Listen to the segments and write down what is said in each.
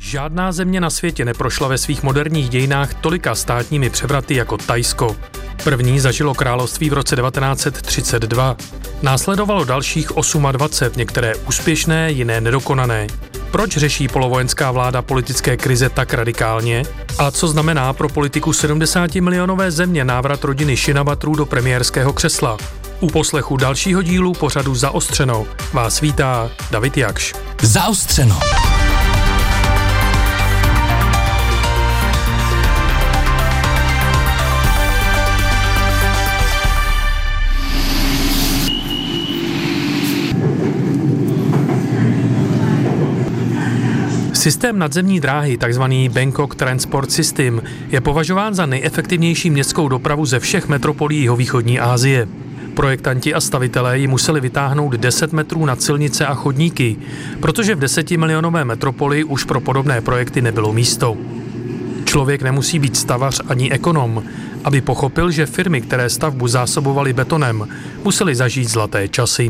Žádná země na světě neprošla ve svých moderních dějinách tolika státními převraty jako Thajsko. První zažilo království v roce 1932. Následovalo dalších 28, některé úspěšné, jiné nedokonané. Proč řeší polovojenská vláda politické krize tak radikálně? A co znamená pro politiku 70-milionové země návrat rodiny Shinawatrů do premiérského křesla? U poslechu dalšího dílu pořadu Zaostřeno vás vítá David Jakš. Zaostřeno. Systém nadzemní dráhy, takzvaný Bangkok Transport System, je považován za nejefektivnější městskou dopravu ze všech metropolí jihovýchodní Asie. Projektanti a stavitelé ji museli vytáhnout 10 metrů nad silnice a chodníky, protože v 10milionové metropoli už pro podobné projekty nebylo místo. Člověk nemusí být stavař ani ekonom, aby pochopil, že firmy, které stavbu zásobovaly betonem, musely zažít zlaté časy.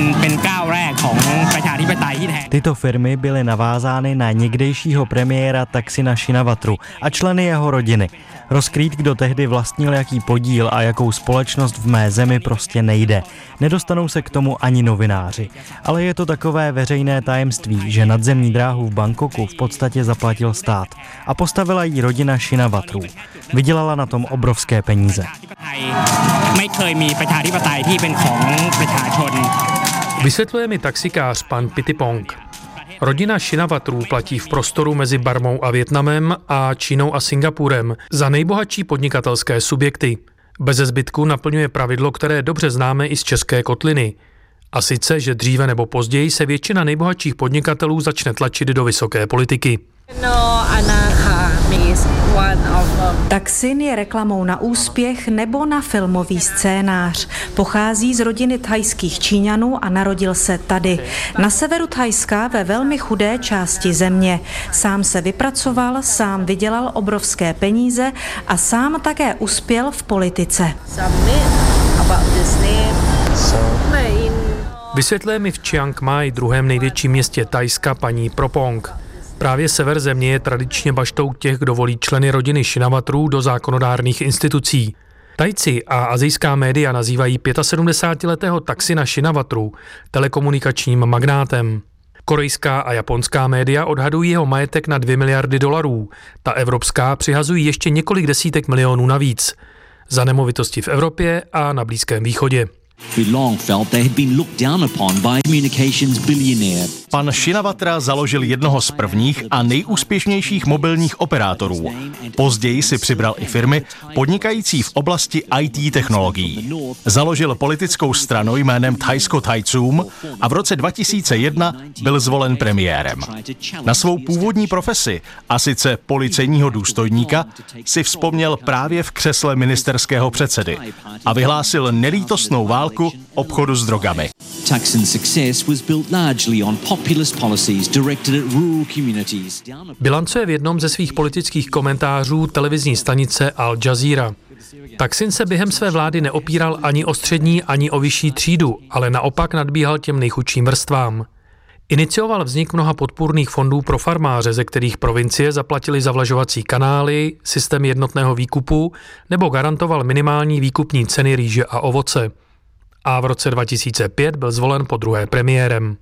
Tyto firmy byly navázány na někdejšího premiéra Thaksina Shinawatru a členy jeho rodiny. Rozkrýt, kdo tehdy vlastnil jaký podíl a jakou společnost v mé zemi, prostě nejde. Nedostanou se k tomu ani novináři. Ale je to takové veřejné tajemství, že nadzemní dráhu v Bangkoku v podstatě zaplatil stát a postavila ji rodina Shinawatrů. Vydělala na tom obrovské peníze. Vysvětluje mi taxikář pan Pitipong. Rodina Shinawatrů platí v prostoru mezi Barmou a Vietnamem a Čínou a Singapurem za nejbohatší podnikatelské subjekty. Beze zbytku naplňuje pravidlo, které dobře známe i z české kotliny. A sice, že dříve nebo později se většina nejbohatších podnikatelů začne tlačit do vysoké politiky. Thaksin je reklamou na úspěch nebo na filmový scénář. Pochází z rodiny thajských Číňanů a narodil se tady, na severu Thajska, ve velmi chudé části země. Sám se vypracoval, sám vydělal obrovské peníze a sám také uspěl v politice. Vysvětluje mi v Chiang Mai, druhém největším městě Thajska, paní Propong. Právě sever země je tradičně baštou těch, kdo volí členy rodiny Shinawatrů do zákonodárných institucí. Thajci a asijská média nazývají 75letého Thaksina Shinawatru telekomunikačním magnátem. Korejská a japonská média odhadují jeho majetek na $2 miliardy. Ta evropská přihazují ještě několik desítek milionů navíc. Za nemovitosti v Evropě a na Blízkém východě. Pan Shinawatra založil jednoho z prvních a nejúspěšnějších mobilních operátorů. Později si přibral i firmy podnikající v oblasti IT technologií. Založil politickou stranu jménem Thajsko Thajcům a v roce 2001 byl zvolen premiérem. Na svou původní profesi, a sice policejního důstojníka, si vzpomněl právě v křesle ministerského předsedy a vyhlásil nelítostnou válku obchodu s drogami. Bilancuje v jednom ze svých politických komentářů televizní stanice Al Jazeera. Thaksin se během své vlády neopíral ani o střední, ani o vyšší třídu, ale naopak nadbíhal těm nejchudším vrstvám. Inicioval vznik mnoha podpůrných fondů pro farmáře, ze kterých provincie zaplatily zavlažovací kanály, systém jednotného výkupu nebo garantoval minimální výkupní ceny rýže a ovoce. A v roce 2005 byl zvolen podruhé premiérem.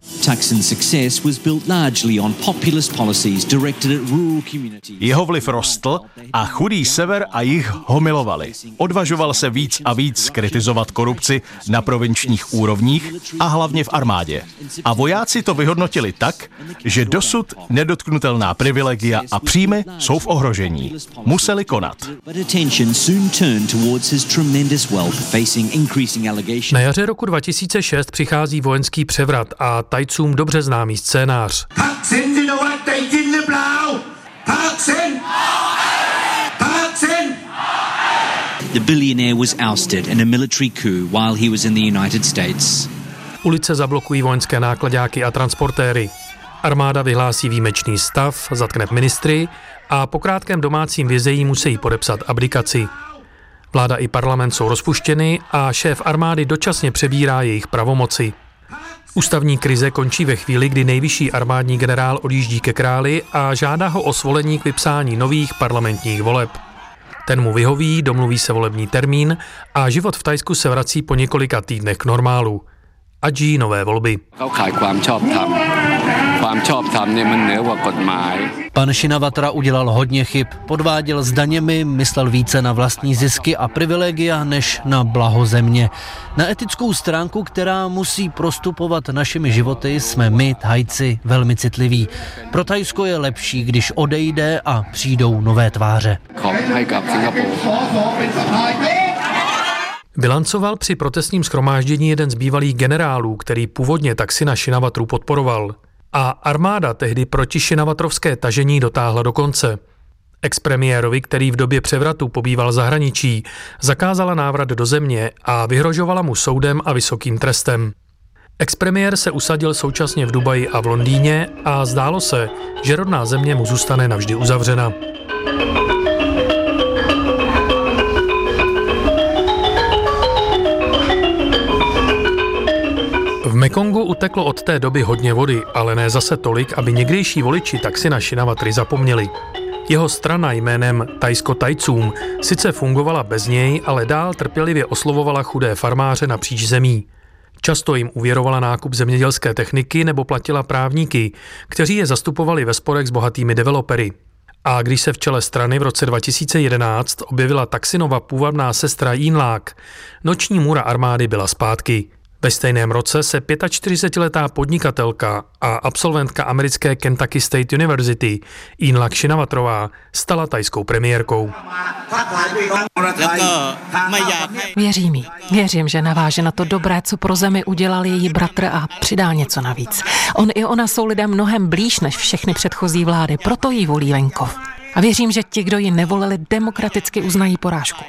Jeho vliv rostl a chudý sever a jih ho milovali. Odvažoval se víc a víc kritizovat korupci na provinčních úrovních a hlavně v armádě. A vojáci to vyhodnotili tak, že dosud nedotknutelná privilegia a příjmy jsou v ohrožení. Museli konat. Na jaře roku 2006 přichází vojenský převrat a Thajcům dobře známý scénář. The billionaire was ousted in a military coup while he was in the United States. Ulice zablokují vojenské náklaďáky a transportéry. Armáda vyhlásí výjimečný stav, zatkne ministry a po krátkém domácím vězení musí podepsat abdikaci. Vláda i parlament jsou rozpuštěny a šéf armády dočasně přebírá jejich pravomoci. Ústavní krize končí ve chvíli, kdy nejvyšší armádní generál odjíždí ke králi a žádá ho o svolení k vypsání nových parlamentních voleb. Ten mu vyhoví, domluví se volební termín a život v Thajsku se vrací po několika týdnech k normálu. Adží nové volby. Pan Shinawatra udělal hodně chyb, podváděl s daněmi, myslel více na vlastní zisky a privilegia než na blaho země. Na etickou stránku, která musí prostupovat našimi životy, jsme my, Thajci, velmi citliví. Pro Thajsko je lepší, když odejde a přijdou nové tváře. Bilancoval při protestním shromáždění jeden z bývalých generálů, který původně Thaksina Shinawatru podporoval. A armáda tehdy proti Shinawatrovské tažení dotáhla do konce. Expremiérovi, který v době převratu pobýval v zahraničí, zakázala návrat do země a vyhrožovala mu soudem a vysokým trestem. Expremiér se usadil současně v Dubaji a v Londýně a zdálo se, že rodná země mu zůstane navždy uzavřena. V Mekongu uteklo od té doby hodně vody, ale ne zase tolik, aby někdejší voliči Thaksina Shinawatry zapomněli. Jeho strana jménem Thajsko Thajcům sice fungovala bez něj, ale dál trpělivě oslovovala chudé farmáře napříč zemí. Často jim uvěrovala nákup zemědělské techniky nebo platila právníky, kteří je zastupovali ve sporech s bohatými developery. A když se v čele strany v roce 2011 objevila Thaksinova půvabná sestra Yingluck, noční můra armády byla zpátky. Ve stejném roce se 45letá podnikatelka a absolventka americké Kentucky State University Yingluck Shinawatrová stala thajskou premiérkou. Věřím, že naváže na to dobré, co pro zemi udělal její bratr a přidá něco navíc. On i ona jsou lidem mnohem blíž než všechny předchozí vlády, proto jí volí venkov. A věřím, že ti, kdo ji nevolili, demokraticky uznají porážku.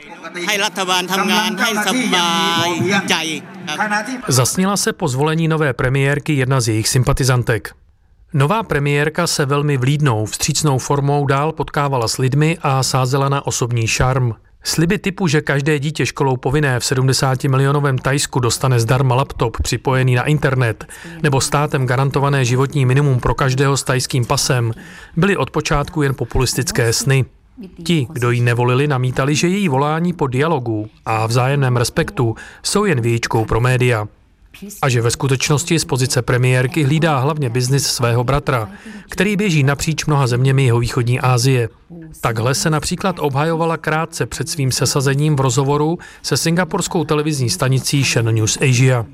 Zasnila se po zvolení nové premiérky jedna z jejich sympatizantek. Nová premiérka se velmi vlídnou, vstřícnou formou dál potkávala s lidmi a sázela na osobní šarm. Sliby typu, že každé dítě školou povinné v 70milionovém Thajsku dostane zdarma laptop připojený na internet nebo státem garantované životní minimum pro každého s thajským pasem, byly od počátku jen populistické sny. Ti, kdo ji nevolili, namítali, že její volání po dialogu a vzájemném respektu jsou jen vějičkou pro média. A že ve skutečnosti z pozice premiérky hlídá hlavně biznis svého bratra, který běží napříč mnoha zeměmi jihovýchodní Asie. Takhle se například obhajovala krátce před svým sesazením v rozhovoru se singapurskou televizní stanicí Channel News Asia.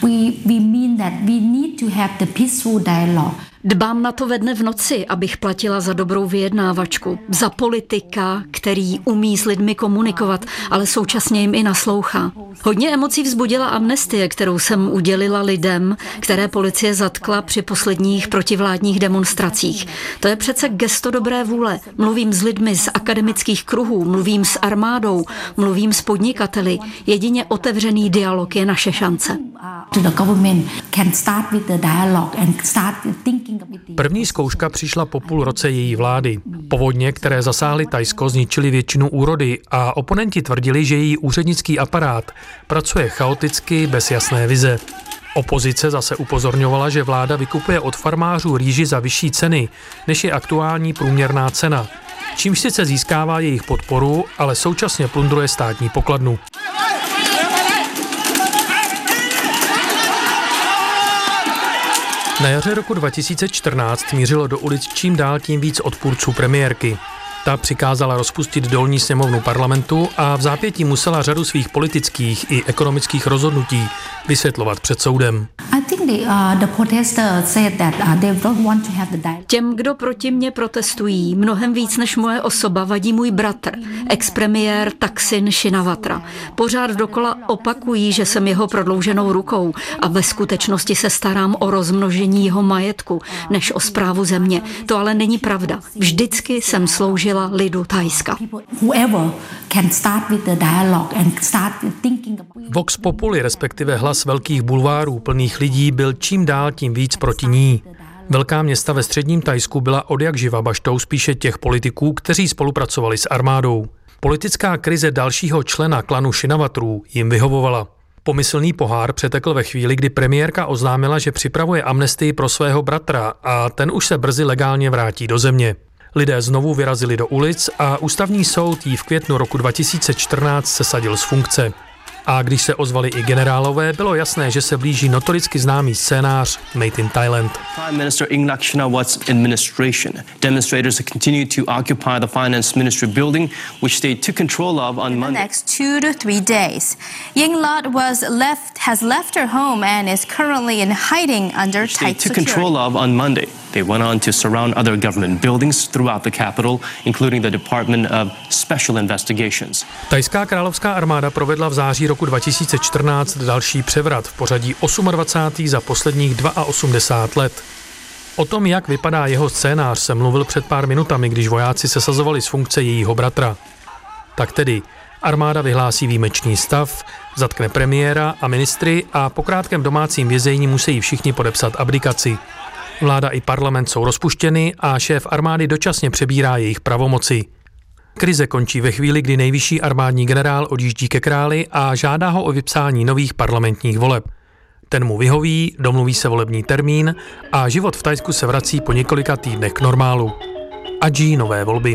Dbám na to ve dne v noci, abych platila za dobrou vyjednávačku, za politika, který umí s lidmi komunikovat, ale současně jim i naslouchá. Hodně emocí vzbudila amnestie, kterou jsem udělila lidem, které policie zatkla při posledních protivládních demonstracích. To je přece gesto dobré vůle. Mluvím s lidmi z akademických kruhů, mluvím s armádou, mluvím s podnikateli. Jedině otevřený dialog je naše šance. První zkouška přišla po půl roce její vlády. Povodně, které zasáhly Thajsko, zničily většinu úrody a oponenti tvrdili, že její úřednický aparát pracuje chaoticky, bez jasné vize. Opozice zase upozorňovala, že vláda vykupuje od farmářů rýži za vyšší ceny, než je aktuální průměrná cena, čímž sice získává jejich podporu, ale současně plundruje státní pokladnu. Na jaře roku 2014 mířilo do ulic čím dál tím víc odpůrců premiérky. Ta přikázala rozpustit dolní sněmovnu parlamentu a v zápětí musela řadu svých politických i ekonomických rozhodnutí vysvětlovat před soudem. Těm, kdo proti mně protestují, mnohem víc než moje osoba vadí můj bratr, expremiér Thaksin Shinawatra. Pořád dokola opakují, že jsem jeho prodlouženou rukou a ve skutečnosti se starám o rozmnožení jeho majetku, než o správu země. To ale není pravda. Vždycky jsem sloužila lidu Thajska. Vox Populi, respektive hlas velkých bulvárů plných lidí, byl čím dál tím víc proti ní. Velká města ve středním Thajsku byla odjakživa baštou spíše těch politiků, kteří spolupracovali s armádou. Politická krize dalšího člena klanu Shinawatrů jim vyhovovala. Pomyslný pohár přetekl ve chvíli, kdy premiérka oznámila, že připravuje amnestii pro svého bratra a ten už se brzy legálně vrátí do země. Lidé znovu vyrazili do ulic a ústavní soud jí v květnu roku 2014 sesadil z funkce. A když se ozvali i generálové, bylo jasné, že se blíží notoricky známý scénář Made in Thailand. Prime Minister Yingluck Shinawat's administration. Demonstrators continued to occupy the Finance Ministry building, which they took control of on Monday. The next 2 to 3 days, Yingluck has left her home and is currently in hiding under tight security. They took control of on Monday. They went on to surround other government buildings throughout the capital, including the Department of Special Investigations. Thajská královská armáda provedla v září roku 2014 další převrat v pořadí 28. za posledních 82 let. O tom, jak vypadá jeho scénář, jsem mluvil před pár minutami, když vojáci sesazovali z funkce jejího bratra. Tak tedy armáda vyhlásí výjimečný stav, zatkne premiéra a ministry a po krátkém domácím vězení musí všichni podepsat abdikaci. Vláda i parlament jsou rozpuštěny a šéf armády dočasně přebírá jejich pravomoci. Krize končí ve chvíli, kdy nejvyšší armádní generál odjíždí ke králi a žádá ho o vypsání nových parlamentních voleb. Ten mu vyhoví, domluví se volební termín a život v Thajsku se vrací po několika týdnech k normálu. Adží nové volby.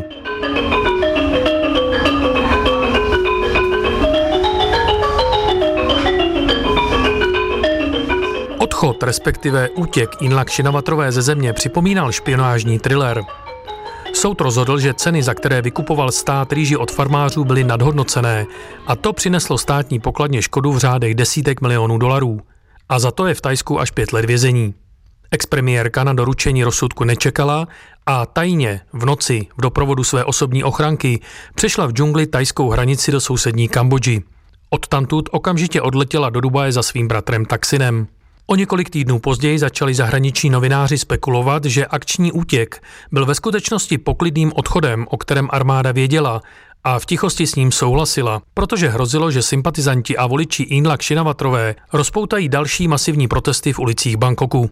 Odchod, respektive útěk Yingluck Shinawatrové ze země připomínal špionážní thriller. Soud rozhodl, že ceny, za které vykupoval stát rýži od farmářů, byly nadhodnocené a to přineslo státní pokladně škodu v řádech desítek milionů dolarů. A za to je v Thajsku až 5 let vězení. Expremiérka na doručení rozsudku nečekala a tajně v noci v doprovodu své osobní ochranky přešla v džungli thajskou hranici do sousední Kambodži. Odtamtud okamžitě odletěla do Dubaje za svým bratrem Taksinem. O několik týdnů později začali zahraniční novináři spekulovat, že akční útěk byl ve skutečnosti poklidným odchodem, o kterém armáda věděla a v tichosti s ním souhlasila, protože hrozilo, že sympatizanti a voliči Yingluck Shinawatrové rozpoutají další masivní protesty v ulicích Bangkoku.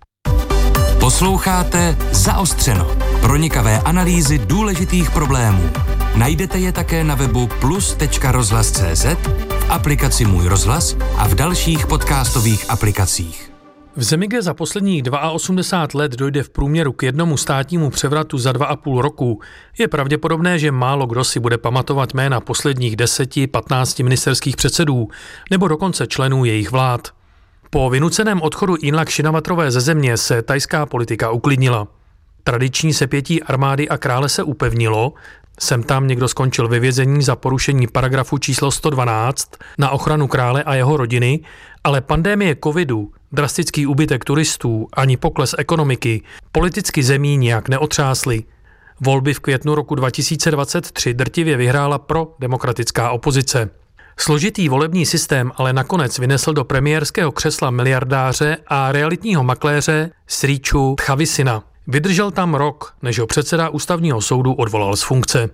Posloucháte Zaostřeno. Pronikavé analýzy důležitých problémů. Najdete je také na webu plus.rozhlas.cz, v aplikaci Můj rozhlas a v dalších podcastových aplikacích. V zemi, kde za posledních 82 let dojde v průměru k jednomu státnímu převratu za 2,5 roku, je pravděpodobné, že málo kdo si bude pamatovat jména posledních 10-15 ministerských předsedů nebo dokonce členů jejich vlád. Po vynuceném odchodu Yingluck Shinawatrové ze země se thajská politika uklidnila. Tradiční sepětí armády a krále se upevnilo, sem tam někdo skončil ve vězení za porušení paragrafu číslo 112 na ochranu krále a jeho rodiny, ale pandemie covidu, drastický úbytek turistů ani pokles ekonomiky politicky zemí nijak neotřásly. Volby v květnu roku 2023 drtivě vyhrála pro-demokratická opozice. Složitý volební systém ale nakonec vynesl do premiérského křesla miliardáře a realitního makléře Srichu Thavisinna. Vydržel tam rok, než ho předseda ústavního soudu odvolal z funkce.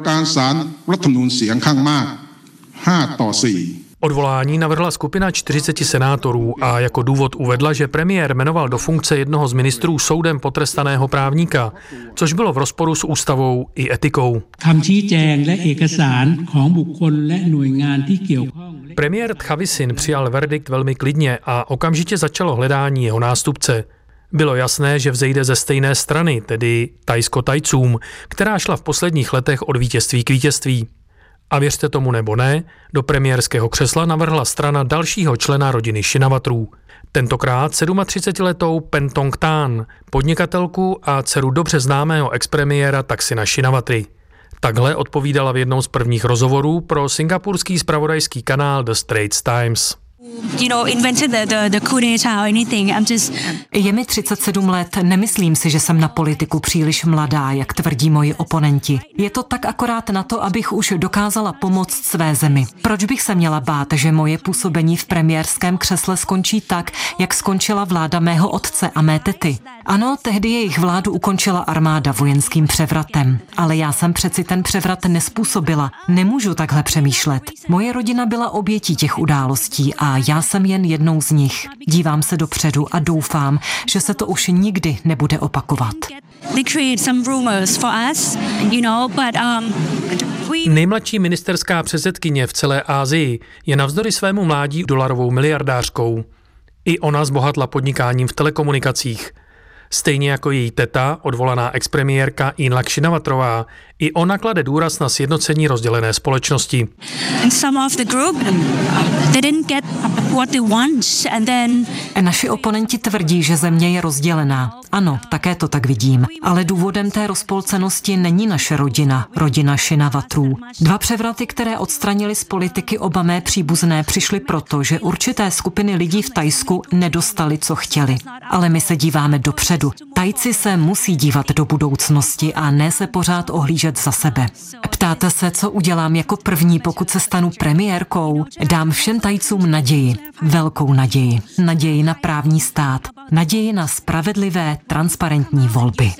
Odvolání navrhla skupina 40 senátorů a jako důvod uvedla, že premiér jmenoval do funkce jednoho z ministrů soudem potrestaného právníka, což bylo v rozporu s ústavou i etikou. Premiér Thavisin přijal verdikt velmi klidně a okamžitě začalo hledání jeho nástupce. Bylo jasné, že vzejde ze stejné strany, tedy Thajsko-Thajcům, která šla v posledních letech od vítězství k vítězství. A věřte tomu nebo ne, do premiérského křesla navrhla strana dalšího člena rodiny Shinawatrů. Tentokrát 37letou Pentong Tan, podnikatelku a dceru dobře známého expremiéra Taksina Shinawatry. Takhle odpovídala v jednom z prvních rozhovorů pro singapurský zpravodajský kanál The Straits Times. Je mi 37 let, nemyslím si, že jsem na politiku příliš mladá, jak tvrdí moji oponenti. Je to tak akorát na to, abych už dokázala pomoct své zemi. Proč bych se měla bát, že moje působení v premiérském křesle skončí tak, jak skončila vláda mého otce a mé tety? Ano, tehdy jejich vládu ukončila armáda vojenským převratem, ale já jsem přeci ten převrat nespůsobila. Nemůžu takhle přemýšlet. Moje rodina byla obětí těch událostí a já jsem jen jednou z nich. Dívám se dopředu a doufám, že se to už nikdy nebude opakovat. Nejmladší ministerská předsedkyně v celé Asii je navzdory svému mládí dolarovou miliardářkou. I ona zbohatla podnikáním v telekomunikacích. Stejně jako její teta, odvolaná expremiérka Yingluck Shinawatrová, i ona klade důraz na sjednocení rozdělené společnosti. Naši oponenti tvrdí, že země je rozdělená. Ano, také to tak vidím. Ale důvodem té rozpolcenosti není naše rodina Shinawatrů. 2 převraty, které odstranili z politiky oba mé příbuzné, přišly proto, že určité skupiny lidí v Thajsku nedostali, co chtěli. Ale my se díváme dopředu. Thajci se musí dívat do budoucnosti a ne se pořád ohlížet za sebe. Ptáte se, co udělám jako první, pokud se stanu premiérkou? Dám všem Thajcům naději. Velkou naději. Naději na právní stát. Naději na spravedlivé, transparentní volby.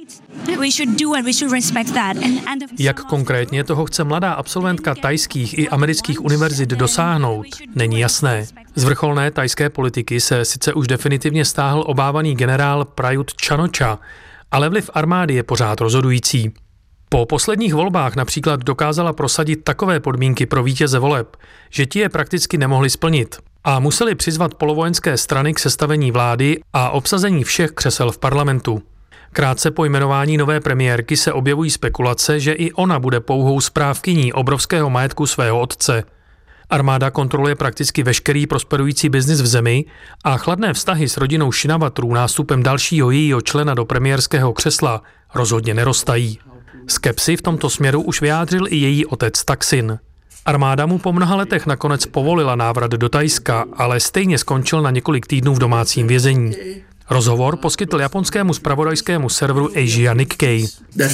Jak konkrétně toho chce mladá absolventka thajských i amerických univerzit dosáhnout, není jasné. Z vrcholné thajské politiky se sice už definitivně stáhl obávaný generál Prayut Chan-o-cha, ale vliv armády je pořád rozhodující. Po posledních volbách například dokázala prosadit takové podmínky pro vítěze voleb, že ti je prakticky nemohli splnit a museli přizvat polovojenské strany k sestavení vlády a obsazení všech křesel v parlamentu. Krátce po jmenování nové premiérky se objevují spekulace, že i ona bude pouhou správkyní obrovského majetku svého otce. Armáda kontroluje prakticky veškerý prosperující biznis v zemi a chladné vztahy s rodinou Shinawatrů nástupem dalšího jejího člena do premiérského křesla rozhodně nerostají. Skepsi v tomto směru už vyjádřil i její otec Thaksin. Armáda mu po mnoha letech nakonec povolila návrat do Thajska, ale stejně skončil na několik týdnů v domácím vězení. Rozhovor poskytl japonskému zpravodajskému serveru Asia Nikkei.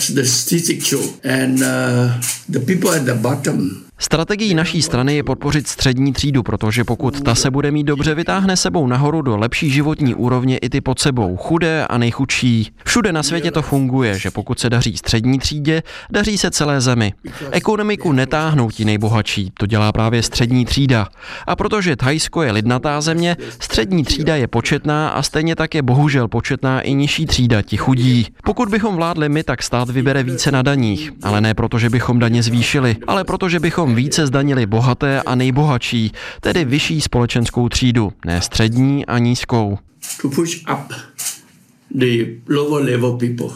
Strategií naší strany je podpořit střední třídu, protože pokud ta se bude mít dobře, vytáhne sebou nahoru do lepší životní úrovně i ty pod sebou, chudé a nejchudší. Všude na světě to funguje, že pokud se daří střední třídě, daří se celé zemi. Ekonomiku netáhnou ti nejbohatší, to dělá právě střední třída. A protože Thajsko je lidnatá země, střední třída je početná a stejně tak je bohužel početná i nižší třída, ti chudí. Pokud bychom vládli my, tak stát vybere více na daních, ale ne proto, že bychom daně zvýšili, ale protože bychom více zdanili bohaté a nejbohatší, tedy vyšší společenskou třídu, ne střední a nízkou. To push up the lower level people.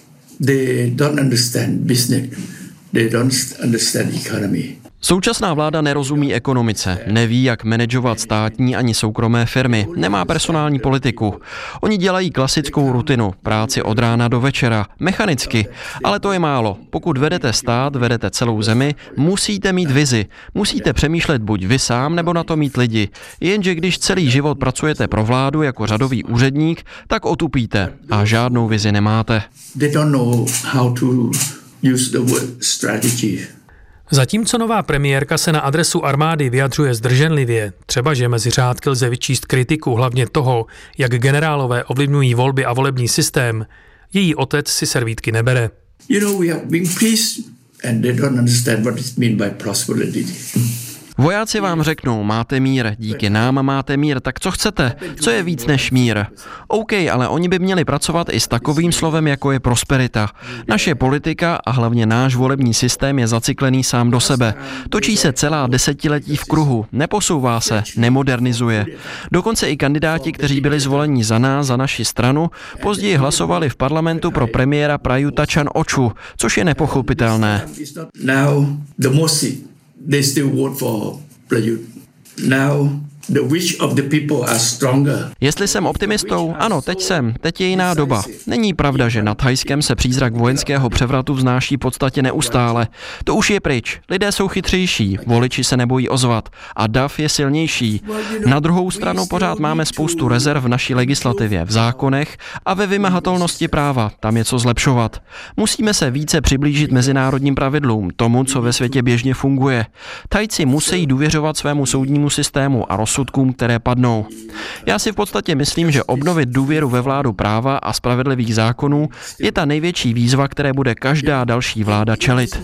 They don't understand business. They don't understand economy. Současná vláda nerozumí ekonomice, neví, jak manažovat státní ani soukromé firmy, nemá personální politiku. Oni dělají klasickou rutinu, práci od rána do večera, mechanicky, ale to je málo. Pokud vedete stát, vedete celou zemi, musíte mít vizi, musíte přemýšlet buď vy sám, nebo na to mít lidi. Jenže když celý život pracujete pro vládu jako řadový úředník, tak otupíte a žádnou vizi nemáte. They don't know how to use the word strategy. Zatímco nová premiérka se na adresu armády vyjadřuje zdrženlivě, třeba že mezi řádky lze vyčíst kritiku hlavně toho, jak generálové ovlivňují volby a volební systém, její otec si servítky nebere. You know, we have been peace and they don't understand what it means by prosperity. Vojáci vám řeknou, máte mír, díky nám máte mír, tak co chcete? Co je víc než mír? OK, ale oni by měli pracovat i s takovým slovem, jako je prosperita. Naše politika a hlavně náš volební systém je zacyklený sám do sebe. Točí se celá desetiletí v kruhu, neposouvá se, nemodernizuje. Dokonce i kandidáti, kteří byli zvoleni za nás, za naši stranu, později hlasovali v parlamentu pro premiéra Prayuta Chan-o-chu, což je nepochopitelné. They still vote for Prayut. Now the wish of the people are stronger. Jestli jsem optimistou? Ano, teď je jiná doba. Není pravda, že nad Thajskem se přízrak vojenského převratu vznáší v podstatě neustále. To už je pryč. Lidé jsou chytřejší, voliči se nebojí ozvat a dav je silnější. Na druhou stranu pořád máme spoustu rezerv v naší legislativě, v zákonech a ve vymahatelnosti práva. Tam je co zlepšovat. Musíme se více přiblížit mezinárodním pravidlům, tomu, co ve světě běžně funguje. Thajci musí důvěřovat svému soudnímu systému a rozsudkům, které padnou. Já si v podstatě myslím, že obnovit důvěru ve vládu práva a spravedlivých zákonů je ta největší výzva, které bude každá další vláda čelit.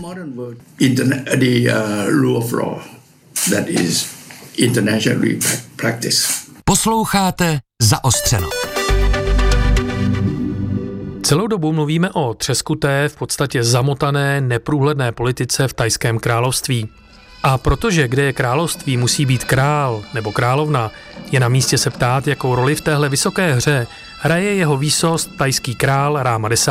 Posloucháte Zaostřeno. Celou dobu mluvíme o třeskuté, v podstatě zamotané, neprůhledné politice v Thajském království. A protože kde je království, musí být král nebo královna, je na místě se ptát, jakou roli v téhle vysoké hře hraje jeho výsost thajský král Ráma X.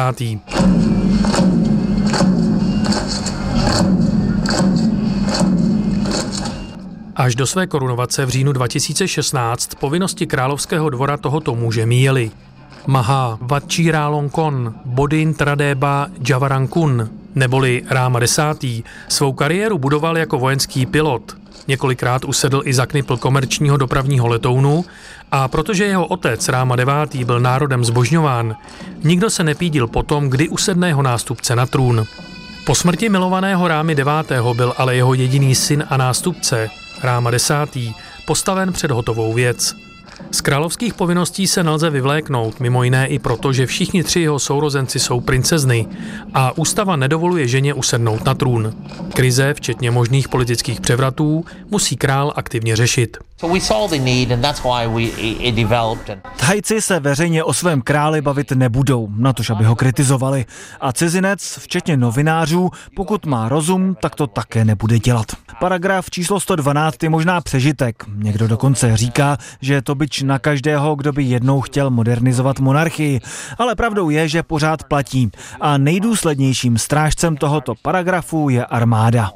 Až do své korunovace v říjnu 2016 povinnosti královského dvora tohoto muže míjely. Maha Vajiralongkorn Bodin Tradeba Javarakun, neboli Ráma X. svou kariéru budoval jako vojenský pilot. Několikrát usedl i za knipl komerčního dopravního letounu a protože jeho otec Ráma IX. Byl národem zbožňován, nikdo se nepídil po tom, kdy usedne jeho nástupce na trůn. Po smrti milovaného Rámy IX. Byl ale jeho jediný syn a nástupce, Ráma X., postaven před hotovou věc. Z královských povinností se nelze vyvléknout, mimo jiné i proto, že všichni 3 jeho sourozenci jsou princezny a ústava nedovoluje ženě usednout na trůn. Krize, včetně možných politických převratů, musí král aktivně řešit. Thajci se veřejně o svém králi bavit nebudou, natož aby ho kritizovali. A cizinec, včetně novinářů, pokud má rozum, tak to také nebude dělat. Paragraf číslo 112 je možná přežitek. Někdo dokonce říká, že je to bič na každého, kdo by jednou chtěl modernizovat monarchii. Ale pravdou je, že pořád platí. A nejdůslednějším strážcem tohoto paragrafu je armáda.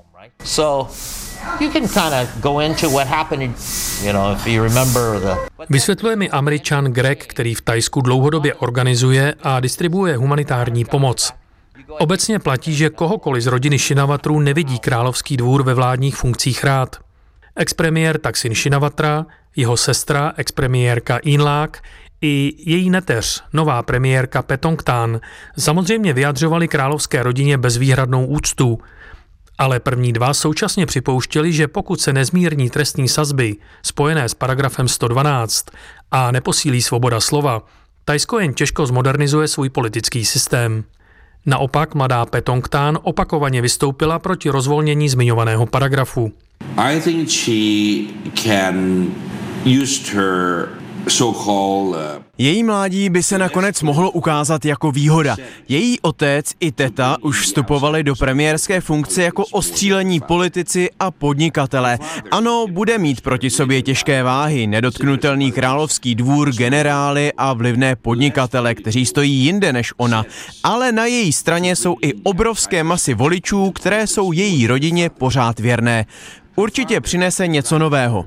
Vysvětluje mi Američan Greg, který v Thajsku dlouhodobě organizuje a distribuuje humanitární pomoc. Obecně platí, že kohokoliv z rodiny Shinawatra nevidí královský dvůr ve vládních funkcích rád. Expremiér Thaksin Shinawatra, jeho sestra, expremiérka Yingluck i její neteř, nová premiérka Paetongtarn, samozřejmě vyjadřovali královské rodině bezvýhradnou úctu. Ale první 2 současně připouštěli, že pokud se nezmírní trestní sazby spojené s paragrafem 112 a neposílí svoboda slova, Thajsko jen těžko zmodernizuje svůj politický systém. Naopak mladá Paetongtarn opakovaně vystoupila proti rozvolnění zmiňovaného paragrafu. I think she can use her Její mládí by se nakonec mohlo ukázat jako výhoda. Její otec i teta už vstupovali do premiérské funkce jako ostřílení politici a podnikatelé. Ano, bude mít proti sobě těžké váhy, nedotknutelný královský dvůr, generály a vlivné podnikatele, kteří stojí jinde než ona. Ale na její straně jsou i obrovské masy voličů, které jsou její rodině pořád věrné. Určitě přinese něco nového.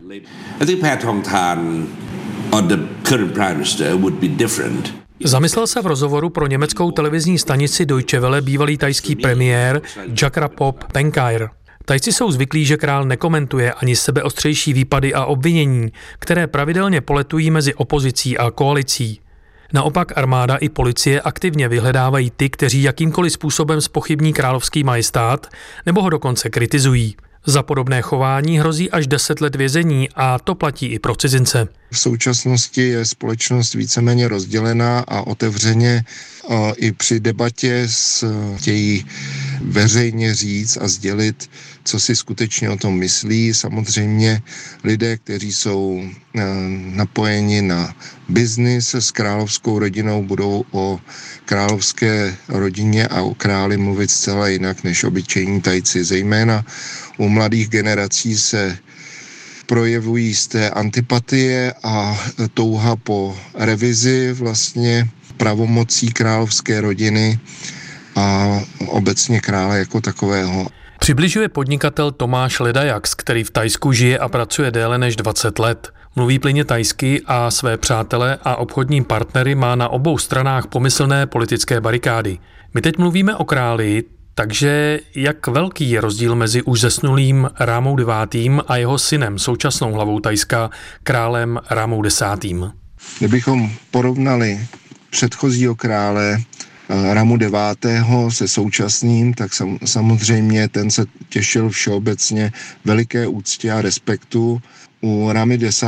Zamyslel se v rozhovoru pro německou televizní stanici Deutsche Welle bývalý thajský premiér Jakrapop Penkajr. Thajci jsou zvyklí, že král nekomentuje ani sebeostřejší výpady a obvinění, které pravidelně poletují mezi opozicí a koalicí. Naopak armáda i policie aktivně vyhledávají ty, kteří jakýmkoliv způsobem zpochybní královský majestát nebo ho dokonce kritizují. Za podobné chování hrozí až 10 let vězení a to platí i pro cizince. V současnosti je společnost víceméně rozdělená a otevřeně i při debatě chtějí veřejně říct a sdělit, co si skutečně o tom myslí. Samozřejmě lidé, kteří jsou napojeni na biznis s královskou rodinou, budou o královské rodině a o králi mluvit zcela jinak než obyčejní Thajci. Zejména u mladých generací se projevují z té antipatie a touha po revizi vlastně pravomocí královské rodiny a obecně krále jako takového. Přibližuje podnikatel Tomáš Ledajaks, který v Thajsku žije a pracuje déle než 20 let. Mluví plynně thajsky a své přátele a obchodní partnery má na obou stranách pomyslné politické barikády. My teď mluvíme o králi, takže jak velký je rozdíl mezi už zesnulým Rámou IX. A jeho synem, současnou hlavou Thajska, králem Rámou X. Kdybychom porovnali předchozího krále Rámu IX. Se současným, tak samozřejmě ten se těšil všeobecně veliké úctě a respektu. U Rámy X.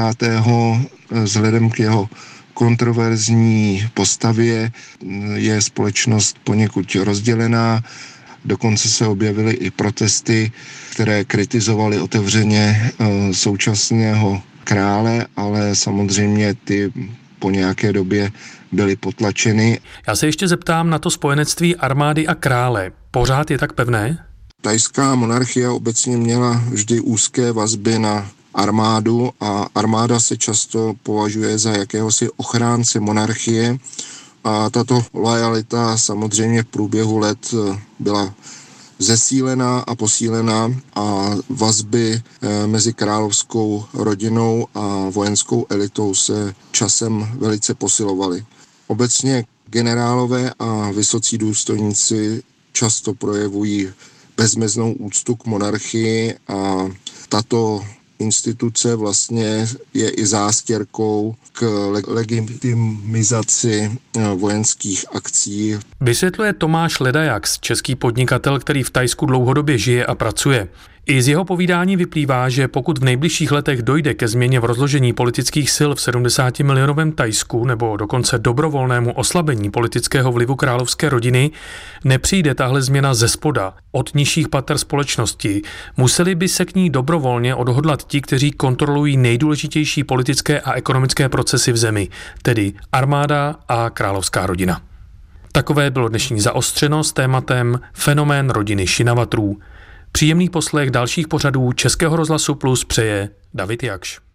Vzhledem k jeho kontroverzní postavě je společnost poněkud rozdělená. Dokonce se objevily i protesty, které kritizovaly otevřeně současného krále, ale samozřejmě ty po nějaké době byly potlačeny. Já se ještě zeptám na to spojenectví armády a krále. Pořád je tak pevné? Thajská monarchie obecně měla vždy úzké vazby na armádu a armáda se často považuje za jakéhosi ochránce monarchie a tato loajalita samozřejmě v průběhu let byla zesílená a posílená a vazby mezi královskou rodinou a vojenskou elitou se časem velice posilovaly. Obecně generálové a vysocí důstojníci často projevují bezmeznou úctu k monarchii a tato instituce vlastně je i zástěrkou k legitimizaci vojenských akcí. Vysvětluje Tomáš Ledajax, český podnikatel, který v Thajsku dlouhodobě žije a pracuje. I z jeho povídání vyplývá, že pokud v nejbližších letech dojde ke změně v rozložení politických sil v 70-milionovém Thajsku nebo dokonce dobrovolnému oslabení politického vlivu královské rodiny, nepřijde tahle změna ze spoda, od nižších pater společnosti. Museli by se k ní dobrovolně odhodlat ti, kteří kontrolují nejdůležitější politické a ekonomické procesy v zemi, tedy armáda a královská rodina. Takové bylo dnešní Zaostřeno s tématem fenomén rodiny Šinavatrů. Příjemný poslech dalších pořadů Českého rozhlasu Plus přeje David Jakš.